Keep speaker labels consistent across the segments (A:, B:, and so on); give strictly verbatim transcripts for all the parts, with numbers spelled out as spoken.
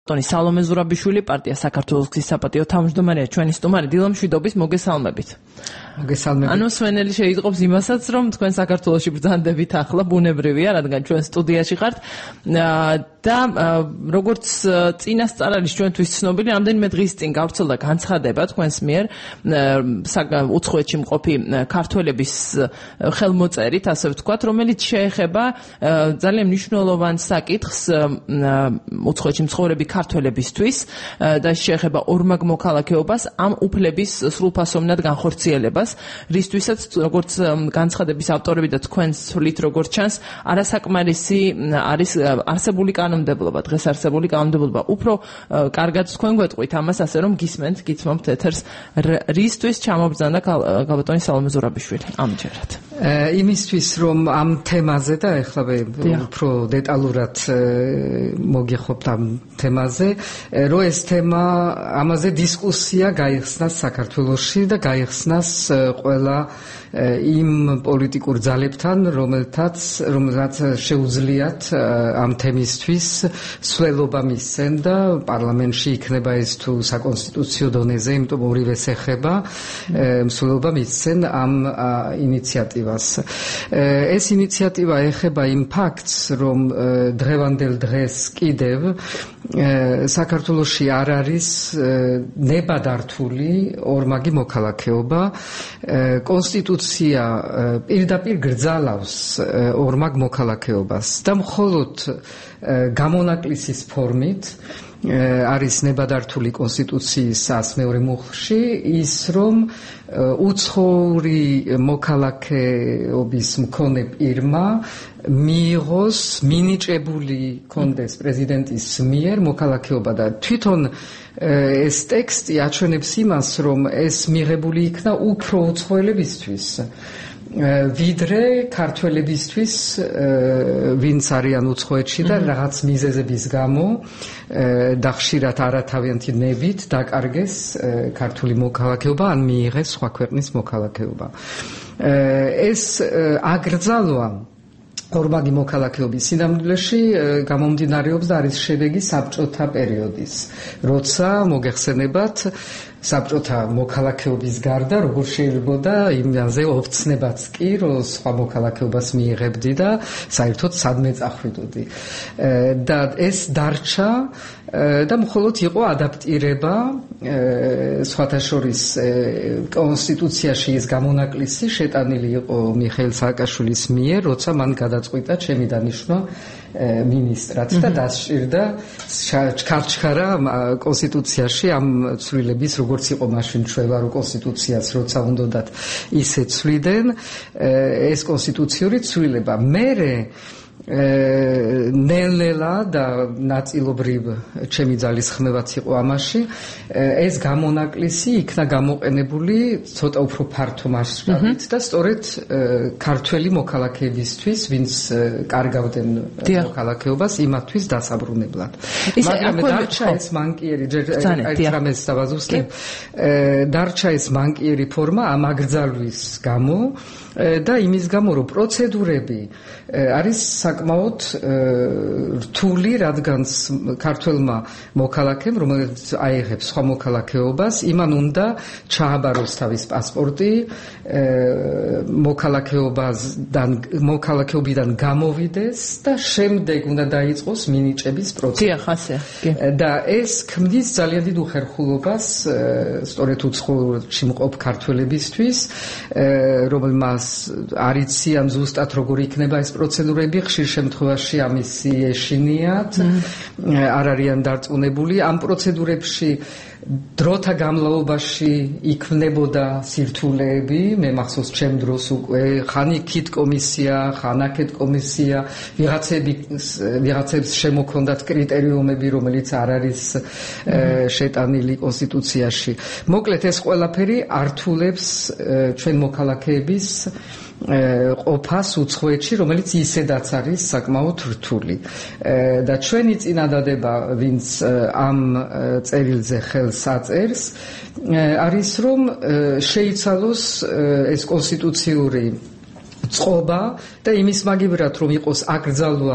A: ტონი სალომე ზურაბიშვილი პარტია საქართველოს გზის საპატიო თავმჯდომარეა ჩვენი სტუმარი დილა მშვიდობის მოგესალმებით.
B: მოგესალმებით.
A: ანუ სვენელი შეიტყობს იმასაც, რომ თქვენ საქართველოში ბრძანდებით ახლა ბუნებრივია, რადგან ჩვენ სტუდიაში ხართ და როგორც წინასწარ არის ჩვენთვის ცნობილი, რამდენიმე დღის წინ გავრცელდა განცხადება თქვენს მიერ უცხოეთში მყოფი ქართველების ხელმოწერით, ასე ვთქვათ, რომელიც შეეხება ძალიან მნიშვნელოვან საკითხს უცხოეთში მცხოვრები ქართველებისთვის და შეეხება ორმაგ მოქალაქეობას ამ უფლების სრულფასოვნად განხორციელებას, რისთვისაც როგორც განცხადების ავტორები და თქვენს თვლით როგორც ჩანს, არასაკმარისი არის არსებული კანონმდებლობა, დღეს არსებული კანონმდებლობა. უფრო კარგად თქვენ გვეტყვით ამას, ასე რომ გისმენთ, გიცნობთ ეთერს, რისთვის ჩამობრძანდა გალბატონი სალომე ზურაბიშვილი ამჯერად.
B: იმისთვის რომ ამ თემაზე და ეხლა უფრო დეტალურად მოგიხობთ ამ თემაზე, რომ ეს თემა ამაზე დისკუსია გაიხსნას საქართველოში და გაიხსნას ყველა იმ პოლიტიკურ ძალებთან, რომელთაც რომელთაც შეუძლიათ ამ თემისთვის სვლელობა მისცენ და პარლამენტში იქნება ეს თუ საკონსტიტუციო დონეზე, იმიტომ ორივეს ეხება, სვლელობა მისცენ ამ ინიციატივას. ეს ინიციატივა ეხება იმ ფაქტს, რომ დღევანდელ დღეს კიდევ საქართველოში არ არის ნებადართული ორმაგი მოქალაქეობა. კონსტიტუცია პირდაპირ გრძალავს ორმაგ მოქალაქეობას და მხოლოდ გამონაკლისის ფორმით არის ნებადართული კონსტიტუციის ას მეორე მუხლში ის, რომ უცხოური მოქალაქეობის მქონე პირმა მიიღოს მინიჭებული კონდეს პრეზიდენტის მიერ მოქალაქეობა და თვითონ ეს ტექსტი აჩვენებს იმას, რომ ეს მიღებული იქნა უფრო უცხოელებისთვის ვიდრე ქართველებისთვის, ვინც არიან უცხოეთში და რაღაც მიზეზების გამო და ხშირად არათავიანთი ნებით დაკარგეს ქართული მოქალაქეობა ან მიიღეს სხვა ქვეყნის მოქალაქეობა. ეს აგრძალვა ორმაგი მოქალაქეობის სინამდვილეში გამომდინარეობს და არის შედეგი საბჭოთა პერიოდის, როცა მოგეხსენებათ საბჭოთა მოქალაქეობის გარდა როგორ შეიძლებოდა იმაზე ოფცნებაც კი, რომ სხვა მოქალაქეობას მიიღებდი და საერთოდ სადმე წახვიდოდი. და ეს დარჩა და მხოლოდ იყო ადაპტირება სხვათა შორის კონსტიტუციაში ის გამონაკლისი შეტანილი იყო მიხეილ სააკაშვილის მიერ, როცა მან გადაწყვიტა ჩემი დანიშვნა მინისტრად და დასჭირდა ჩქარჩქარა კონსტიტუციაში ამ ცვლილების, როგორც იყო მაშინ ჩვევარო კონსტიტუციას, როცა უნდათ ისე ცვლიდნენ ეს კონსტიტუციური ცვლილება. მერე ნელ-ნელა და ნაწილობრივ ჩემი ძალის ხმევაც იყო ამაში, ეს გამონაკლისი იქნა გამოყენებული ცოტა უფრო ფართო მასშტაბით და სწორედ ქართველი მოქალაქეებისთვის, ვინც კარგავდნენ მოქალაქეობას, იმათთვის დასაბრუნებლად. მაგრამ დარჩა ეს მანკიერი, ერთ რამეს დავაზუსტებ, დარჩა ეს მანკიერი ფორმა ამ აგრძალვის გამო და იმის გამო, რომ პროცედურები არის საკმაოდ რთული, რადგან ქართველმა მოქალაქემ, რომელიც აიღებს სხვა მოქალაქეობას, იმან უნდა ჩააბაროს თავის პასპორტი, მოქალაქეობიდან მოქალაქეობიდან გამოვიდეს და შემდეგ უნდა დაიწყოს მინიჭების პროცესი. და ეს ქმნის ძალიან დიდ უხერხულობას სწორედ უცხოეთში მყოფ ქართველებისთვის, რომელმაც არ იციან ზუსტად როგორ იქნება ეს პროცედურები, ხშირ შემთხვევაში ამისი ეშინიათ, არ არიან დარწმუნებული. ამ პროცედურებში დროთა გამლაობაში იქმნებოდა სირთულეები, მე მახსოვს ჩემ დროს უკვე ხან იქით კომისია, ხან აქეთ კომისია, ვიღაცებს შემოქონდათ კრიტერიუმები, რომელიც არ არის შეტანილი კონსტიტუციაში. მოკლედ ეს ყველაფერი ართულებს ჩვენ მოქალაქეების ყოფას უცხოეთში, რომელიც ისედაც არის საკმაოდ რთული. და ჩვენი წინადადება, ვინც ამ წერილზე ხელს აწერს, არის რომ შეიცვალოს ეს კონსტიტუციური წყობა და იმის მაგივრად რომ იყოს აკრძალვა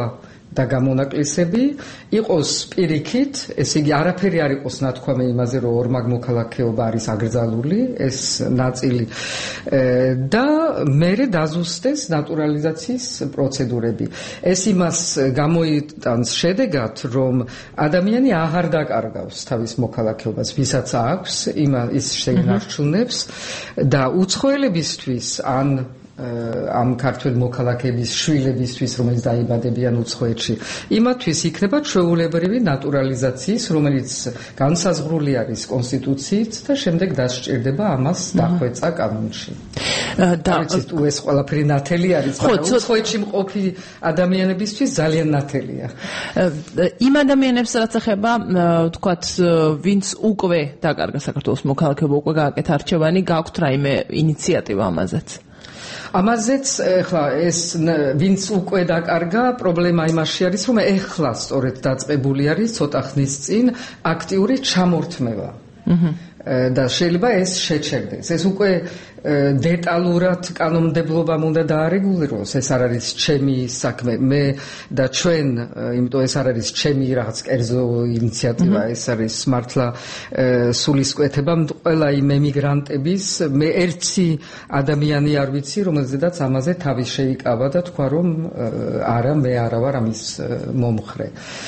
B: და გამონაკლისები იყოს პირიქით, ესე იგი არაფერი არ იყოს ნათქვამი იმაზე, რომ ორმაგ მოქალაქეობა არის აკრძალული, ეს ნაწილი და მერე დაზუსტეს ნატურალიზაციის პროცედურები. ეს იმას გამოიტანს შედეგად, რომ ადამიანი აღარ დაკარგავს თავის მოქალაქეობას, ვისაც აქვს, ის შეინარჩუნებს და უცხოელებისთვის ან ამ ქართველ მოქალაქეების შვილებისთვის, რომელიც დაიბადებიან უცხოეთში, იმათთვის იქნება ჩვეულებრივი ნატურალიზაციის, რომელიც განსაზღვრული არის კონსტიტუციით და შემდეგ დასჭირდება ამას დახვეწა კანონში. და ეს ყველაფერი ნათელი არის, მაგრამ უცხოეთში მყოფი ადამიანებისთვის ძალიან ნათელია.
A: იმ ადამიანებს რაც ეხება, ვთქვათ, ვინც უკვე დაკარგა საქართველოს მოქალაქეობა, უკვე გააკეთა არჩევანი, გააქვთ რაიმე ინიციატივა ამაზეც?
B: ამაზეც ეხლა ეს ვინც უკვე დაკარგა, პრობლემა იმაში არის, რომ ეხლა სწორედ დაწყებული არის ცოტა ხნის წინ აქტიური ჩამორთმევა. და შეიძლება ეს შეჩერდეს. ეს უკვე დეტალურად კანონმდებლობამ უნდა დაარეგულიროს, ეს არ არის ჩემი საქმე. მე და ჩვენ, იმიტომ ეს არ არის ჩემი რაღაც კერძო ინიციატივა, ეს არის მართლა სულისკვეთება ყველა იმ ემიგრანტების, მე ერთი ადამიანი არ ვიცი, რომელზედაც ამაზე თავი შეიკავა და თქვა, რომ არა, მე არა ვარ ამის მომხრე.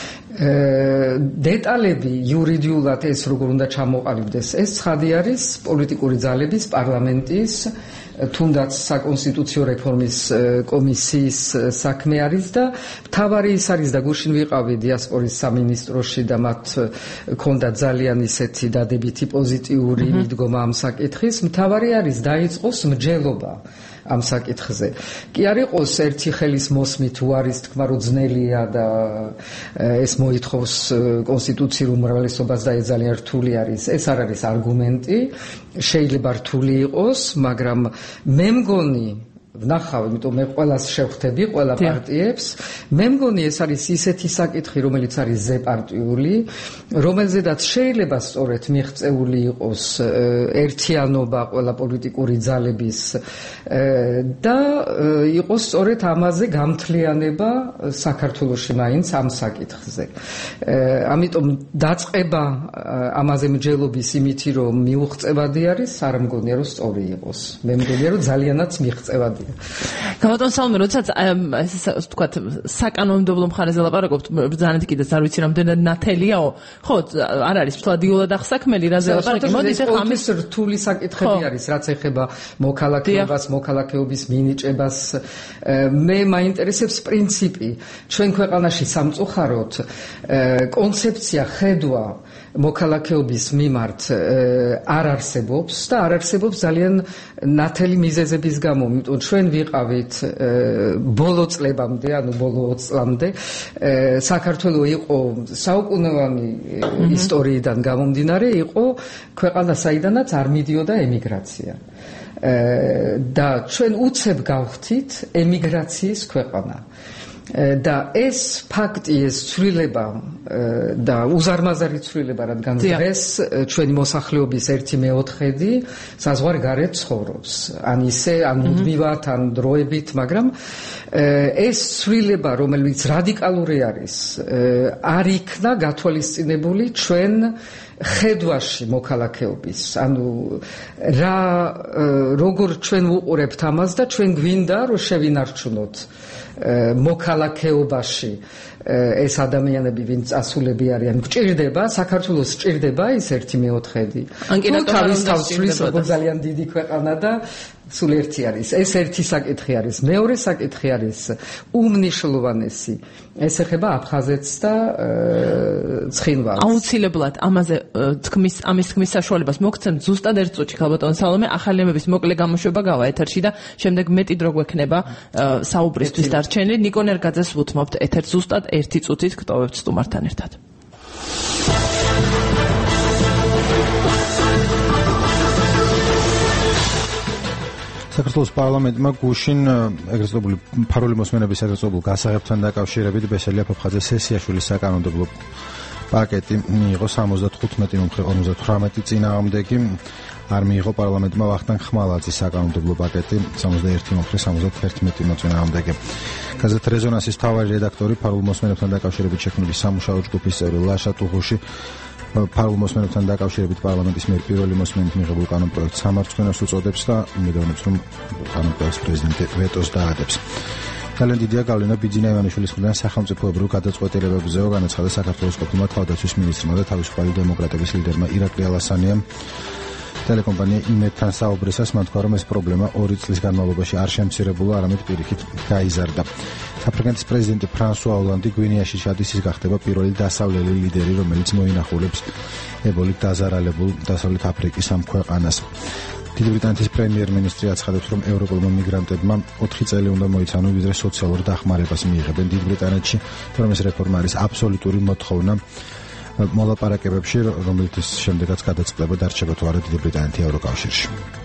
B: დეტალები იურიდიულად ეს როგორ უნდა ჩამოყალიბდეს, ეს ცხადი არის პოლიტიკური ძალების, პარლამენტის, თუნდაც საკონსტიტუციო რეფორმის კომისიის საქმე არის და მთავარი ის არის და გუშინ ვიყავი დიასპორის სამინისტროში და მათ ქონდა ძალიან ისეთი დადებითი პოზიტიური მიდგომა ამ საკითხის, მთავარი არის დაიწყოს მსჯელობა ამ საკითხზე. კი არ იყოს ერთი ხელის მოსმით უარის თქმა, რომ ძნელია და ეს მოითხოვს კონსტიტუციურ უმრავლესობას და ეს ძალიან რთული არის. ეს არ არის არგუმენტი, შეიძლება რთული იყოს, მაგრამ მე მგონი ვნახავ, იმიტომ მე ყველას შევხვდები, ყველა პარტიებს, მე მგონი ეს არის ისეთი საკითხი, რომელიც არის ზეპარტიული, რომელზედაც შეიძლება სწორედ მიღწეული იყოს ერთიანობა ყველა პოლიტიკური ძალების და იყოს სწორედ ამაზე გამთლიანება საქართველოში მაინც ამ საკითხზე. ამიტომ დაწყება ამაზე მსჯელობის იმითი, რომ მიუღწევადი არის, არ მგონია, რომ სწორი იყოს. მე მგონია, რომ ძალიანაც მიღწევადი.
A: გამოტონ სალმე, როდესაც ეს ვთქვათ, საკანონმდებლო მხარეზე ლაპარაკობთ, ბრძანეთ კიდეც არ ვიცი რამდენად ნათელიაო, ხო, არ არის მთლადიულად ახსაქმელი რაზე ლაპარაკი. მოდი ახლა
B: ამის რთული საკითხები არის, რაც ეხება მოქალაქეობას, მოქალაქეობის მინიჭებას. მე მაინტერესებს პრინციპი. ჩვენ ქვეყანაში სამწუხაროდ კონცეფცია, ხედვა მოქალაქეობის მიმართ არ არსებობს და არ არსებობს ძალიან ნათელი მიზეზების გამო, იმიტომ ჩვენ ვიყავით ბოლო წლებამდე, ანუ ბოლო ოცი წლამდე, საქართველო იყო საუკუნოვანი ისტორიიდან გამომდინარე, იყო ქვეყანა, საიდანაც არ მიდიოდა ემიგრაცია. და ჩვენ უცებ გავხდით ემიგრაციის ქვეყანა. და ეს ფაქტი, ეს ცვლილება და უზარმაზარი ცვლილება, რადგან დღეს ჩვენი მოსახლეობის ერთი მეოთხედი საზღვარგარეთ ცხოვრობს. ან ისე, ან მუდმივად, ან დროებით, მაგრამ ეს ცვლილება, რომელიც რადიკალური არის, არ იქნა გათვალისწინებული ჩვენ ხედვაში მოქალაქეობის. ანუ რა როგორ ჩვენ ვუყურებთ ამას და ჩვენ გვინდა, რომ შევინარჩუნოთ მოქალაქეობაში ეს ადამიანები, ვინც ასულები არიან, გჭირდება, საქართველოს სჭირდება ის ერთი მეოთხედი. თუ თავის თავს ცვლის, როგორც ძალიან დიდი ქვეყანა და სულ ერთი არის. ეს ერთი საკითხი არის. მეორე საკითხი არის უმნიშვნელოვანესი. ეს ეხება აფხაზეთს და ცხინვალს.
A: აუცილებლად ამაზე თქმის, ამის თქმის საშუალებას მოგცემთ ზუსტად ერთ წუთში, ქალბატონ სალომე, ახალი ამების მოკლე გამოშვება გავა ეთერში და შემდეგ მეტი დრო გვექნება საუბრისთვის დარჩენილი. ნიკო ნერგაძეს ვუთმობთ ეთერს ზუსტად ერთი წუთით, გტოვებთ სტუმართან ერთად.
C: საქართველოს პარლამენტმა გუშინ ეგრეთ წოდებული ფარული მოსმენების ეგრეთ წოდებულ გასაღებთან დაკავშირებით ბესელია ფოფხაძე სესიაშვილის საკანონმდებლო პაკეტი მიიღო სამოცდათხუთმეტი მომხრე ორმოცდათვრამეტი წინააღმდეგი. არ მიიღო პარლამენტმა ვახტანგ ხმალაძის საკანონმდებლო პაკეტი სამოცდაერთი მომხრე სამოცდაერთმეტი მოწინააღმდეგე. გაზეთ რეზონანსის მთავარი რედაქტორი ფარულმოსმენებთან დაკავშირებით შექმნილი სამუშაო ჯგუფის წევრი ლაშა ტუღუში ფარულმოსმენებთან დაკავშირებით პარლამენტის მიერ პირველი მოსმენით მიღებულ კანონპროექტს სამარცხვინოს უწოდებს და იმედოვნებს, რომ კანონპროექტს პრეზიდენტი ვეტოს დაადებს. ძალიან დიდია გავლენა ბიძინა ივანიშვილის მხრიდან სახელმწიფოებრივ გადაწყვეტილებებზეო, განაცხადა საქართველოს ყოფილმა თავდაცვის მინისტრმა და თავისუფალი დემოკრატების ლიდერმა ირაკლი ალასანიამ. ტელეკომპანია იმედთან საუბრისას მან თქვა, რომ ეს პრობლემა ორი წლის განმავლობაში არ შემცირებულა, არამედ პირიქით გაიზარდა. საფრანგეთის პრეზიდენტი ფრანსუა ოლანდი გვინეაში ჩადის, ის გახდება პირველი დასავლელი ლიდერი, რომელიც მოინახულებს ებოლით დაზარალებულ დასავლეთ აფრიკის ამ ქვეყანას. დიდი ბრიტანეთის პრემიერ-მინისტრი აცხადებს, რომ ევროპელმა მიგრანტებმა ოთხი წელი უნდა მოიცანონ, ვიდრე სოციალურ დახმარებას მიიღებენ. დიდ ბრიტანეთში თორემ ეს რეფორმა არის აბსოლუტური მოთხოვნა მოლაპარაკებებში, რომელიც შემდეგაც გადაწყდება დარჩება თუ არა დიდი ბრიტანეთი ევროკავშირში.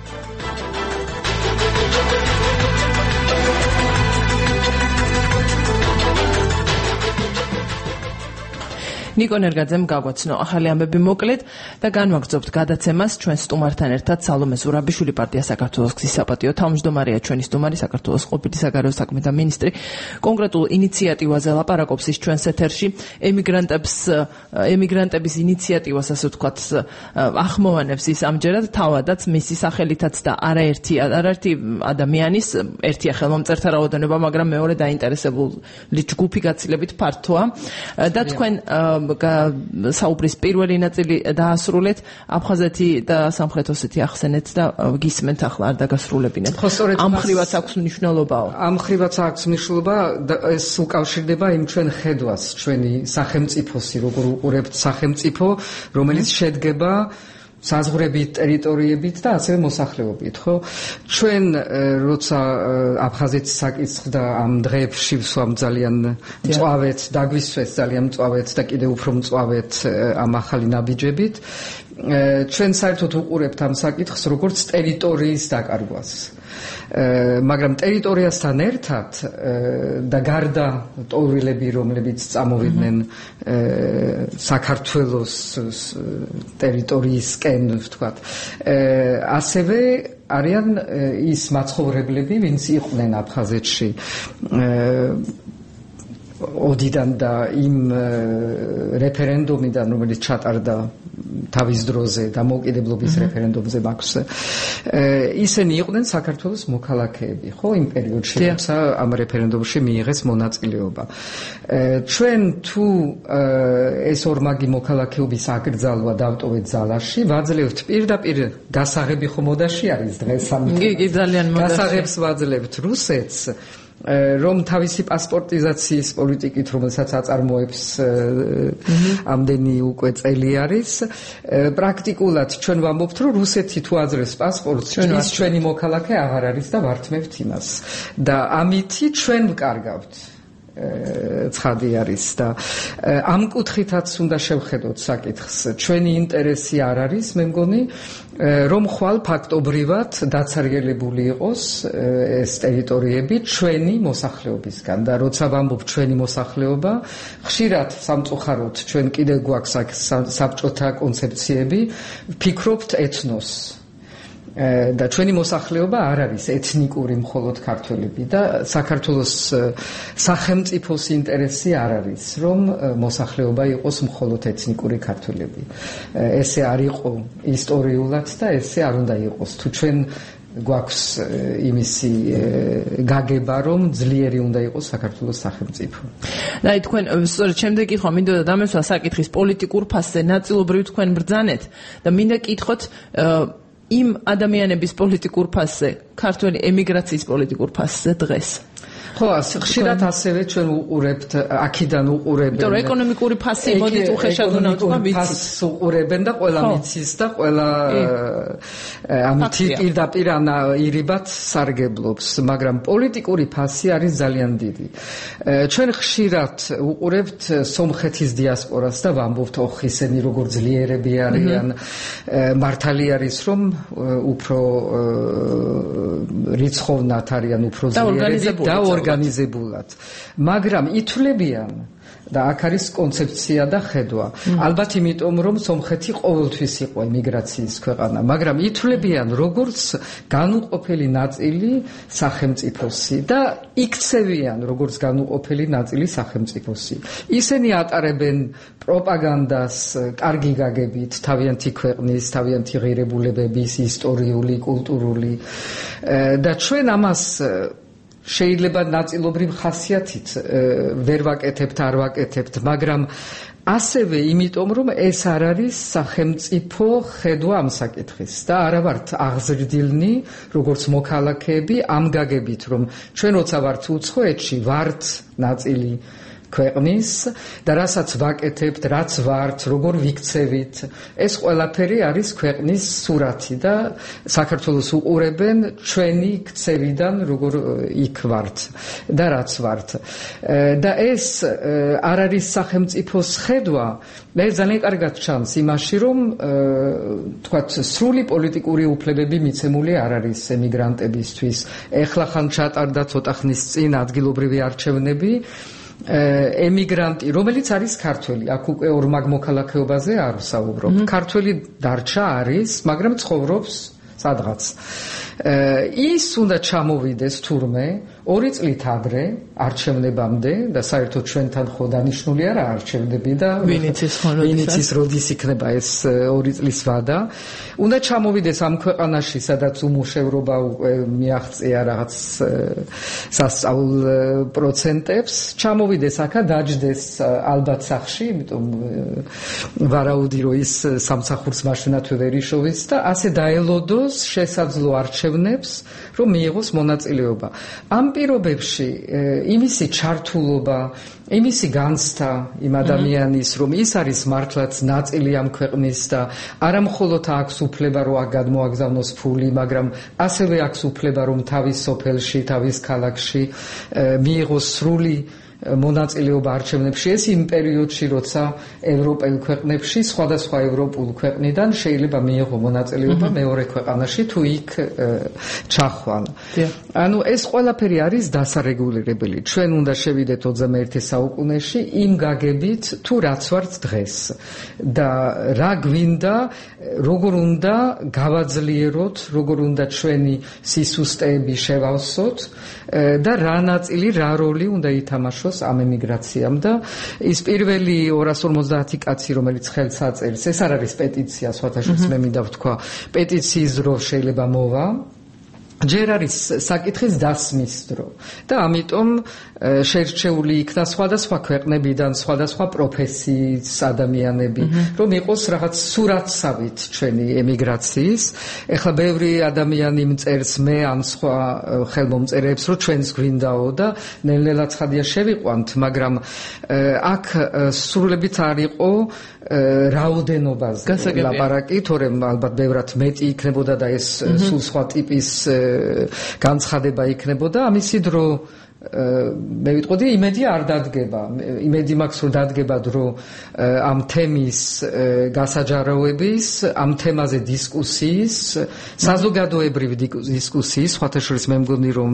A: ნიკო ნერგაძემ გაგვაცნო ახალი ამბები მოკლედ და განვაგრძობთ გადაცემას ჩვენ სტუმართან ერთად. სალომე ზურაბიშვილი, პარტია საქართველოს გზის საპატიო თავმჯდომარეა, ჩვენი სტუმარი, საქართველოს ყოფილი საგარეო საქმეთა მინისტრი. კონკრეტულ ინიციატივაზე ლაპარაკობს ის ჩვენს ეთერში. ემიგრანტებს ემიგრანტების ინიციატივას, ასე ვთქვათ, ახმოვანებს ის ამჯერად თავადაც მისი სახელითაც და არაერთი არაერთი ადამიანის ერთია ხელმომწერთა რაოდენობა, მაგრამ მეორე დაინტერესებული ჯგუფი გაცილებით ფართოა და თქვენ საუბრის პირველი ნაწილი დაასრულეთ. აფხაზეთი და სამხრეთ ოსეთი ახსენეთ და გისმენთ, ახლა არ დაგასრულებინეთ. ამ ხრივაც აქვს მნიშვნელობაო.
B: ამ ხრივაც აქვს მნიშვნელობა, ეს უკავშირდება იმ ჩვენ ხედვას, ჩვენი სახელმწიფოსი, როგორ უყურებთ სახელმწიფო, რომელიც შედგება საზღვრებით, ტერიტორიებით და ასევე მოსახლეობით, ხო? ჩვენ როცა აფხაზეთის საკითხს და ამ დღეებში ვსვამ ძალიან მწვავეთ, დაგვისვეს ძალიან მწვავეთ და კიდევ უფრო მწვავეთ ამ ახალი ნაბიჯებით, ჩვენ საერთოდ უყურებთ ამ საკითხს როგორც ტერიტორიის დაკარგვას. მაგრამ ტერიტორიასთან ერთად და გარდა ტოვილები, რომლებიც წამოვიდნენ საქართველოს ტერიტორიისკენ, ვთქვათ, ასევე არიან ის მაცხოვრებლები, ვინც იყვნენ აფხაზეთში ოდიდან და იმ რეფერენდუმიდან, რომელიც ჩატარდა თავის დროზე დამოუკიდებლობის რეფერენდუმზე მაქვს, ისინი იყვნენ საქართველოს მოქალაქეები, ხო, იმ პერიოდში, როცა ამ რეფერენდუმში მიიღეს მონაწილეობა. ჩვენ თუ ეს ორმაგი მოქალაქეობის აკრძალვა დავტოვეთ ზალაში, ვაძლევთ პირდაპირ გასაღები ხომოდაში არის დღეს ამით.
A: კი, ძალიან მოდაში.
B: გასაღებს ვაძლევთ რუსეთს, რომ თავისი პასპორტიზაციის პოლიტიკით, რომელსაც აწარმოებს ამდენი უკვე წელი არის, პრაქტიკულად ჩვენ ვამბობთ, რომ რუსეთი თუ აძლევს პასპორტს, ის ჩვენი მოქალაქე აღარ არის და ვართმევთ იმას. და ამითი ჩვენ ვკარგავთ. ცხადი არის და ამ კუთხითაც უნდა შევხედოთ საკითხს. ჩვენი ინტერესი არ არის, მე მგონი, რომ ხვალ ფაქტობრივად დაცარიელებული იყოს ეს ტერიტორიები ჩვენი მოსახლეობისგან და როცა ვამბობ ჩვენი მოსახლეობა, ხშირად სამწუხაროდ ჩვენ კიდევ გვაქვს აქ საბჭოთა კონცეფციები, ვფიქრობთ ეთნოსს. და ჩვენი მოსახლეობა არ არის ეთნიკური მხოლოდ ქართველები და საქართველოს სახელმწიფოს ინტერესი არ არის, რომ მოსახლეობა იყოს მხოლოდ ეთნიკური ქართველები. ესე არ იყო ისტორიულად და ესე არ უნდა იყოს. თუ ჩვენ გვაქვს იმისი გაგება, რომ ძლიერი უნდა იყოს საქართველოს სახელმწიფო.
A: და თქვენ სწორედ შემდეგ კითხვა მინდოდა დამესვა საკითხის პოლიტიკურ ფასზე, ნაწილობრივ თქვენ ბრძანეთ და მინდა კითხოთ იმ ადამიანების პოლიტიკურ ფასზე, ქართველი ემიგრაციის პოლიტიკურ ფასზე დღეს.
B: ხო, ხშირად ასევე ჩვენ უყურებთ, აქედან უყურებენ.
A: იმიტომ რომ ეკონომიკური ფასი მოდით უხეშად უნდა ვთქვა, ვიცით.
B: ფასს უყურებენ და ყველა მიცის და ყველა ამით პირდაპირ ირიბად სარგებლობს, მაგრამ პოლიტიკური ფასი არის ძალიან დიდი. ჩვენ ხშირად უყურებთ სომხეთის დიასპორას და ვამბობთ, ოხ, ისინი როგორ ძლიერები არიან, მართალი არის, რომ უფრო რიცხოვნად არიან, უფრო ძლიერები და ორგანიზებულად. მაგრამ ითვლებიან, და აქ არის კონცეფცია და ხედვა. ალბათ იმიტომ რომ სომხეთი ყოველთვის იყო ემიგრაციის ქვეყანა, მაგრამ ითვლებიან როგორც განუყოფელი ნაწილი სახელმწიფოსი და იქცევიან როგორც განუყოფელი ნაწილი სახელმწიფოსი. ისინი ატარებენ პროპაგანდას კარგი გაგებით თავიანთი ქვეყნის, თავიანთი ღირებულებების, ისტორიული, კულტურული და ჩვენ ამას შეიძლება ნაწილობრივ ხასიათით ვერ ვაკეთებთ, არ ვაკეთებთ, მაგრამ ასევე იმიტომ რომ ეს არ არის სახელმწიფო ხედვა ამ საკითხის და არა ვართ აღზრდილნი როგორც მოქალაქეები ამ გაგებით რომ ჩვენ როცა ვართ უცხოეთში ვართ ნაწილი ქვეყნის და რასაც ვაკეთებთ, რაც ვართ, როგორ ვიქცევით, ეს ყველაფერი არის ქვეყნის სურათი და საქართველოს უყურებენ ჩვენი ქცევიდან, როგორ იქ ვართ და რაც ვართ. და ეს არ არის სახელმწიფოს ხედვა, მე ძალიან კარგად ჩანს იმაში, რომ თქვათ, სრული პოლიტიკური უფლებები მიცემული არ არის ემიგრანტებისთვის. ეხლა ხან ჩატარდა ცოტა ხნის წინ ადგილობრივი არჩევნები ემიგრანტი, რომელიც არის ქართველი, აქ უკვე ორმაგ მოქალაქეობაზე არ ვსაუბრობ. ქართველი დარჩა არის, მაგრამ ცხოვრობს სადღაც. ის უნდა ჩამოვიდეს თურმე ორი წლით ადრე არჩევნებამდე და საერთოდ ჩვენთან ხო დანიშნული არა არჩევნები და ვინიცის როდის იქნება ეს ორი წლის ვადა. უნდა ჩამოვიდეს ამ ქვეყანაში, სადაც უმუშევრობა უკვე მიაღწია რაღაც სასწაულ პროცენტებს, ჩამოვიდეს აქა, დაჯდეს ალბათ სახლში, იმიტომ ვარაუდი რომ ის სამსახურს მაშინათვე ვერ იშოვის და ასე დაელოდოს შესაძლო არჩევნებს, რომ მიიღოს მონაწილეობა. ამ პირობებში იმისი ჩართულობა, იმისი განცდა იმ ადამიანის, რომ ის არის მართლაც ნაწილი ამ ქვეყნის და არა მხოლოდ აქვს უფლება, რომ აქ გადმოაგზავნოს ფული, მაგრამ ასევე აქვს უფლება, რომ თავის სოფელში, თავის ქალაქში მიიღოს სრული მონაწილეობა არჩევნებში. ეს იმ პერიოდში, როცა ევროპელ ქვეყნებში, სხვადასხვა ევროპულ ქვეყნიდან შეიძლება მიიღო მონაწილეობა მეორე ქვეყანაში, თუ იქ ჩახვალ. ანუ ეს ყველაფერი არის დასარეგულირებელი. ჩვენ უნდა შევიდეთ ოცდამეერთე საუკუნეში იმ გაგებით, თუ რაც ვართ დღეს და რა გვინდა, როგორ უნდა გავაძლიეროთ, როგორ უნდა ჩვენი სისუსტეები შევავსოთ და რა ნაწილი, რა როლი უნდა ითამაშოს ამ ემიგრაციამ და ის პირველი ორას ორმოცდაათი კაცი, რომელიც ხელს აწერს, ეს არ არის პეტიცია, სხვათაშორის მე მინდა ვთქვა, პეტიციის დრო შეიძლება მოვა, ჯერ არის საკითხის დასმის დრო და ამიტომ შერჩეული იქნა სხვადასხვა ქვეყნებიდან, სხვადასხვა პროფესიის ადამიანები, რომ იყოს რაღაც სურათსავით ჩვენი ემიგრაციის. ეხლა ბევრი ადამიანი მწერს მე ან სხვა ხელმომწერებს, რომ ჩვენს გვინდაო და ნელ-ნელა ცხადია შევიყვანთ, მაგრამ აქ სრულებით არ იყო რაოდენობაზე ლაპარაკი, თორემ ალბათ ბევრად მეტი იქნებოდა და ეს სულ სხვა ტიპის განცხადება იქნებოდა. ამისი დრო მე ვიტყოდი, იმედი არ დადგება. იმედი მაქვს, რომ დადგება დრო ამ თემის გასაჯაროების, ამ თემაზე დისკუსიის, საზოგადოებრივი დისკუსიის, სხვათაშორის მე მგონი, რომ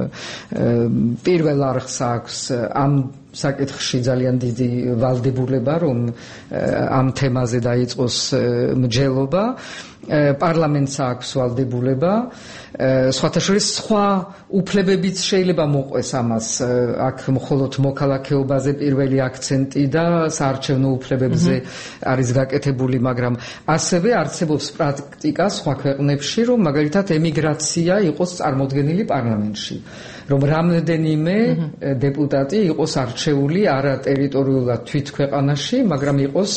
B: პირველ არხს აქვს ამ საკითხში ძალიან დიდი ვალდებულება, რომ ამ თემაზე დაიწყოს მსჯელობა. პარლამენტს აქვს ვალდებულება, სხვათაშორის სხვა უფლებებიც შეიძლება მოყვეს ამას, აქ მხოლოდ მოქალაქეობაზე პირველი აქცენტი და საარჩევნო უფლებებზე არის გაკეთებული, მაგრამ ასევე არსებობს პრაქტიკა სხვა ქვეყნებში, რომ მაგალითად ემიგრაცია იყოს წარმოდგენილი პარლამენტში, რომ რამდენიმე დეპუტატი იყოს არჩეული არა ტერიტორიულად თვით ქვეყანაში, მაგრამ იყოს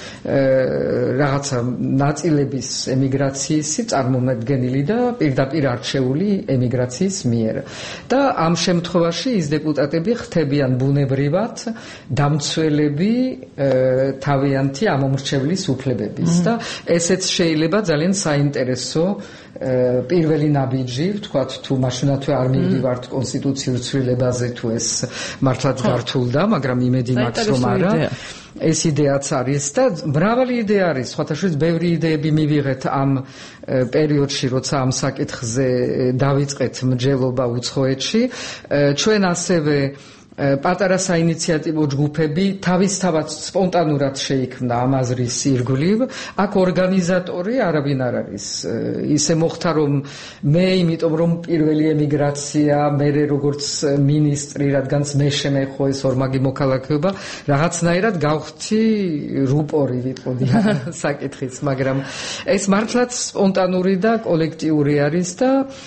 B: რაღაცა ნაწილების ემიგრაციის წარმომადგენელი და პირდაპირ არჩეული ემიგრაციის მიერ. და ამ შემთხვევაში ის დეპუტატები ხდებიან ბუნებრივად დამცველები თავიანთი ამომრჩევლის უფლებების და ესეც შეიძლება ძალიან საინტერესო პირველი ნაბიჯი, ვთქვათ, თუ მაშინათვე არ მივდივართ კონსტიტუციურ ცვლილებაზე, თუ ეს მართლაც გართულდა, მაგრამ იმედი მაქვს, რომ არა. ეს იდეაც არის და მრავალი იდეა არის, სხვათაშორის ბევრი იდეები მივიღეთ ამ პერიოდში, როცა ამ საკითხზე დავიწყეთ მსჯელობა უცხოეთში. ჩვენ ასევე პატარა საინიციატივო ჯგუფები თავისთავად სპონტანურად შეიქმნა ამ აზრის ირგვლივ. აქ ორგანიზატორი არავინ არ არის. ისე მოხდა რომ მე, იმიტომ რომ პირველი ემიგრაცია, მე როგორც მინისტრი, რადგანაც მე შემეხო ეს ორმაგი მოქალაქეობა, რაღაცნაირად გავხდი რუპორი ვიტყოდი საკითხის, მაგრამ ეს მართლაც სპონტანური და კოლექტიური არის და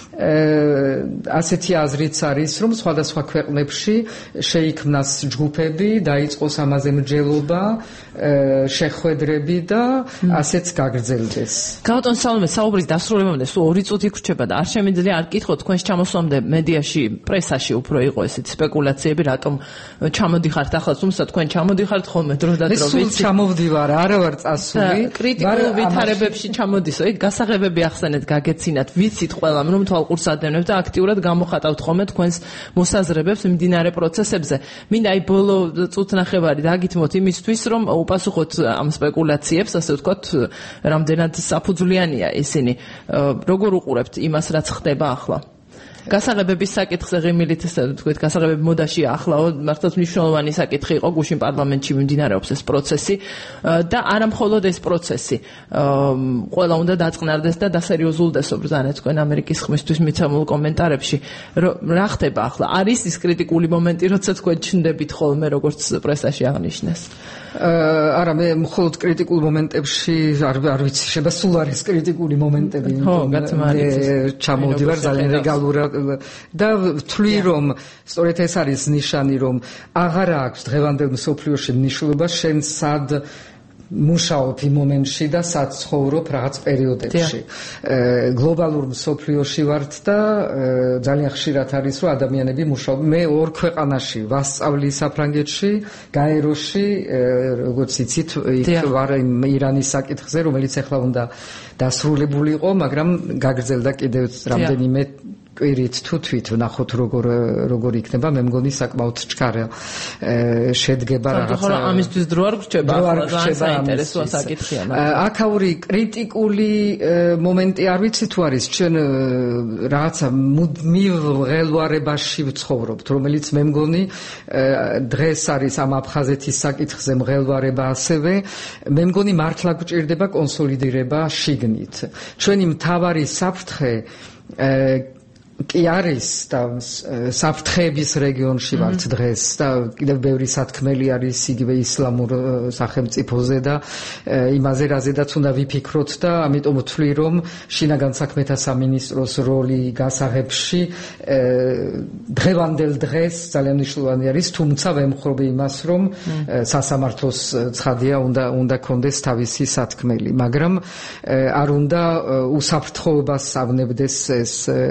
B: ასეთი აზრიც არის, რომ სხვადასხვა ქვეყნებში შეიქმნას ჯგუფები, დაიწყოს ამაზე მსჯელობა, შეხვედრები და ასეც გაგრძელდეს.
A: გაუტონ სალომე, საუბრის დასრულებამდე სულ ორი წუთი გრჩება და არ შემიძლია არ გკითხოთ თქვენს ჩამოსვლამდე მედიაში, პრესაში უფრო იყო ესეთი სპეკულაციები, რატომ ჩამოდიხართ ახლა, თუმცა თქვენ ჩამოდიხართ ხოლმე დრო და დრო.
B: მე სულ ჩამოვდივარ, არა ვარ წასული.
A: კრიტიკულ ვითარებებში ჩამოდისო, ეგ გასაღებები ახსენეთ, გაგეცინათ, ვიცით ყველამ, რომ თვალყურს ადევნებთ და აქტიურად გამოხატავთ ხოლმე თქვენს მოსაზრებებს მიმდინარე პროცესებზე. მინდა აი ბოლო წუთნახევარი დაგითმოთ იმისთვის, რომ უპასუხოთ ამ სპეკულაციებს, ასე ვთქვათ, რამდენად საფუძვლიანია ისინი. როგორ უყურებთ იმას, რაც ხდება ახლა? გასაღებების საკითხზე ღიმილით ესე ვთქვით, გასაღებები მოდაშია ახლაო, მართლაც მნიშვნელოვანი საკითხი იყო, გუშინ პარლამენტში მიმდინარეობს ეს პროცესი და არა მხოლოდ ეს პროცესი. ყველა უნდა დაწყნარდეს და დასერიოზულდეს, ბრძანეთ თქვენ ამერიკის ხმისთვის მიცემულ კომენტარებში. რა ხდება ახლა? არის ის კრიტიკული მომენტი, როცა თქვენ ჩნდებით ხოლმე, როგორც პრესაში აღნიშნეს?
B: არა, მე მხოლოდ კრიტიკულ მომენტებში არ არ ვიცი, შეიძლება სულ არის კრიტიკული მომენტები.
A: ხო, გაცმარით.
B: ჩამოვდივარ ძალიან რეგულარულად და ვთვლი რომ სწორედ ეს არის ნიშანი რომ აღარ აქვს დღევანდელ მსოფლიოში მნიშვნელობა შენ სად მუშაობ იმ მომენტში და სად ცხოვრობ რაღაც პერიოდებში. გლობალურ მსოფლიოში ვართ და ძალიან ხშირად არის რომ ადამიანები მუშაობენ. მე ორ ქვეყანაში ვასწავლი საფრანგეთში, გაეროში, როგორც იცით, იქ ვარ ირანის საკითხზე, რომელიც ახლა უნდა დასრულებულიყო, მაგრამ გაგრძელდა კიდევ რამდენიმე კვირით თუ თვით ვნახოთ როგორ როგორ იქნება, მე მგონი საკმაოდ ჩქარა შედგება რაღაცა.
A: ხო, ამისთვის დრო არ გრჩება, ძალიან საინტერესოა საკითხია.
B: აქაური კრიტიკული მომენტი არ ვიცი თუ არის, ჩვენ რაღაცა მუდმივ მღელვარებაში ვცხოვრობთ, რომელიც მე მგონი დღეს არის ამ აფხაზეთის საკითხზე მღელვარება ასევე, მე მგონი მართლა გვჭირდება კონსოლიდირება შიგნით. ჩვენი მთავარი საფრთხე კი არის და საფრთხეების რეგიონში ვართ დღეს და კიდევ ბევრი სათქმელი არის იგივე ისლამურ სახელმწიფოზე და იმაზე რაზედაც უნდა ვიფიქროთ და ამიტომ ვთვლი რომ შინაგან საქმეთა სამინისტროს როლი გასაღებში დღევანდელ დღეს ძალიან მნიშვნელოვანი არის, თუმცა ვემხრობ იმას რომ სასამართლოს ცხადია უნდა უნდა კონდეს თავისი სათქმელი, მაგრამ არ უნდა უსაფრთხოებას ავნებდეს ეს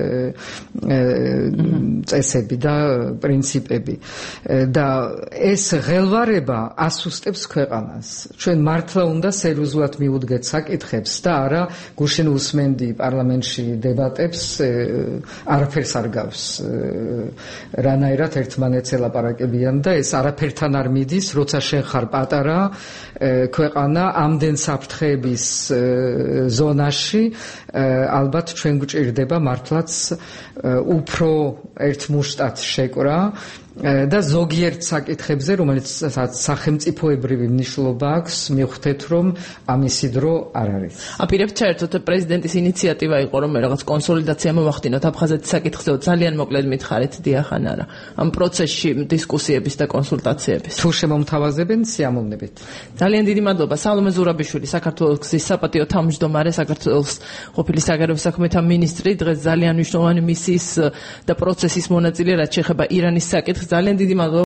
B: წესები და პრინციპები და ეს ღელვარება ასუსტებს ქვეყანას. ჩვენ მართლა უნდა სერიოზულად მივუდგეთ საკითხებს და არა გუშინ უსმენდი პარლამენტში დებატებს, არაფერს არ გავს. რანაირად ერთმანეთს ელაპარაკებიან და ეს არაფერთან არ მიდის, როცა შენ ხარ პატარა ქვეყანა ამდენ საფრთხეების ზონაში, ალბათ ჩვენ გვჭირდება მართლაც უფრო ერთმუშტად შეკრა და ზოგიერთ საკითხებზე, რომელიც სახელმწიფოებრივი მნიშვნელობა აქვს, მივხვდეთ, რომ ამისი დრო არ არის.
A: აპირებთ საერთოდ პრეზიდენტის ინიციატივა იყო, რომ რაღაც კონსოლიდაცია მოვახდინოთ აფხაზეთის საკითხზე, ძალიან მოკლედ მითხარით, დიახ ან არა. ამ პროცესში დისკუსიების და კონსულტაციების.
B: თუ შემომთავაზებენ, სიამოვნებით.
A: ძალიან დიდი მადლობა. სალომე ზურაბიშვილი, საქართველოს გზის საპატიო თავმჯდომარე, საქართველოს ყოფილი საგარეო საქმეთა მინისტრი, დღეს ძალიან მნიშვნელოვანი მისიის და პროცესის მონაწილე, რაც შეეხება ირანის საკითხს. ძალიან დიდი მადლობა.